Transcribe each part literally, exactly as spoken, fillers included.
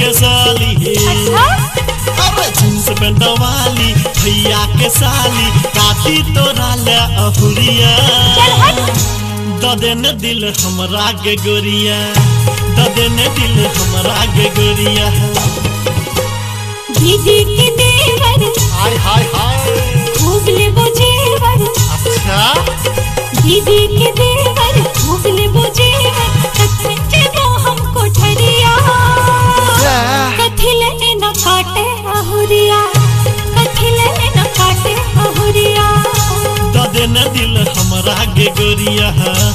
के साली। अच्छा? अरे जींस पेंट वाली भैया के साली काटी तोरा ले अहुरिया। चल हट। ददे न दिल हमरा के गोरिया, ददे न दिल हमरा के गोरिया। दीदी के देवर हाय हाय हाय खूब ले वो जेवर। अच्छा दीदी के देवर खूब ले वो जेवर, कथन वो हमको ठरिया। कथिले न काटे अहुरिया, कथिले न काटे अहुरिया। ददे न दिल हमरा के गोरिया।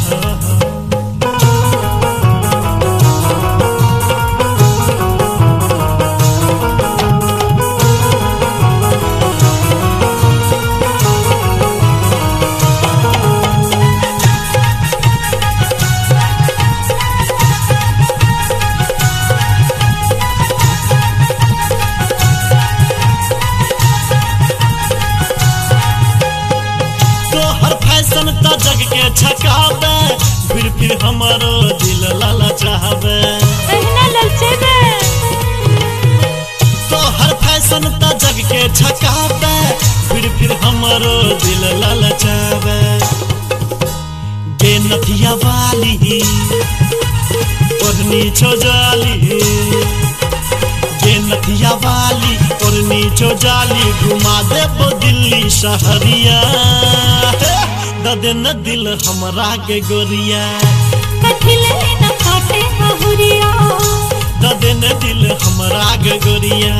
त जग के छकावे फिर फिर हमारो दिल लाला चाहवे। कहना ललचेबे तो हर फैशन त जग के छकावे फिर फिर हमारो दिल लाला चाहवे। गे नथिया वाली ओढ़नी छोजाली, गे नथिया वाली ओढ़नी छोजाली घुमा देबो दिल्ली शहरिया। ददे न दिल हमरा के गोरिया, कथिले न काटे अहुरिया। ददे न दिल हमरा के गोरिया।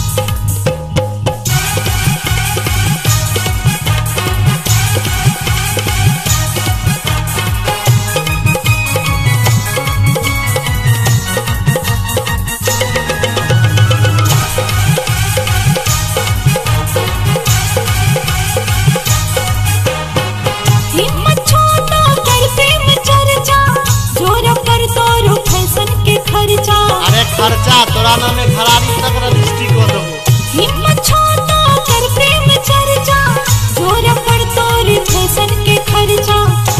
अरे खर्चा तोरा नाम में खराबी तक रजिस्ट्री को देबो। हिम्मत छोटा कर प्रेम चर्चा, जोर पर तोर फैशन के खर्चा।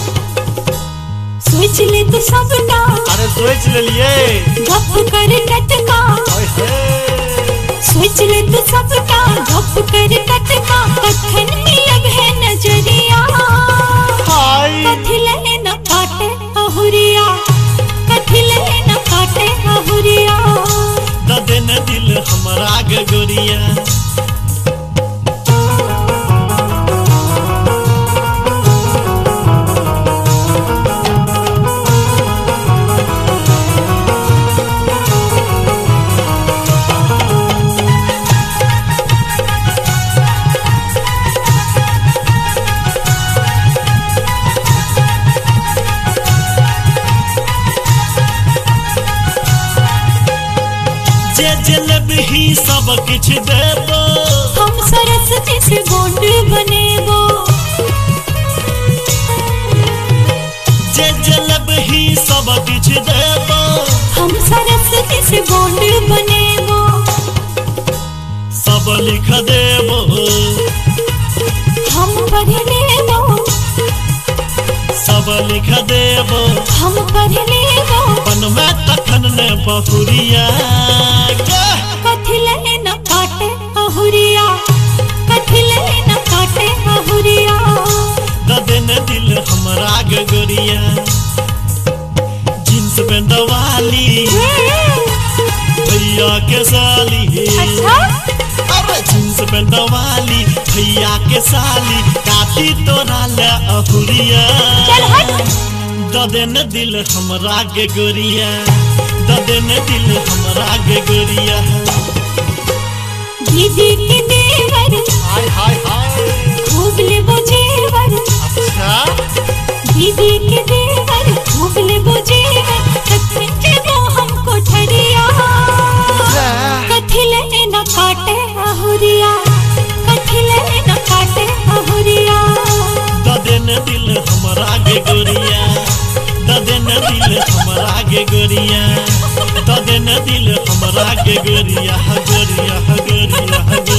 सोच ले तू सबका, अरे सोच ले लिए गप कर कटका। सोच ले तू सबका गप कर कटका, कखन मिलब है नजरिया। कथिले न काटे अहुरिया, कथिले न काटे अहुरिया। ददे न दिल हमरा के गोरिया। जे जलब ही सब किछ देबो, हम सरस्वती से बॉन्ड बनेबो। जे जलब ही सब किछ देबो, हम सरस्वती से बॉन्ड बनेबो। सब लिख देबो, हम पढ़ लेबो। सब लिख देबो, हम पढ़ लेबो। बन में तखन ने बहुरिया। कथिले न काटे अहुरिया, कथिले न काटे अहुरिया। ददे न दिल हमरा के गोरिया। जींस पेंट वाली भैया के साली। अच्छा? अरे जींस पेंट वाली भैया के साली काटी तोरा ले अहुरिया। चल हट। ददे न दिल हमरा के गोरिया, ददे न दिल हमरा के गोरिया। दीदी के देवर हाय हाय हाय खूब ले वो जेवर। अच्छा दीदी के देवर खूब ले वो जेवर, कथन वो हमको ठरिया। कथिले न काटे अहुरिया, कथिले न काटे अहुरिया। ददे न दिल हमरा के गोरिया, ददे न दिल हमरा के गोरिया। ददे न दिल हमरा के गोरिया, गोरिया गोरिया गोरिया।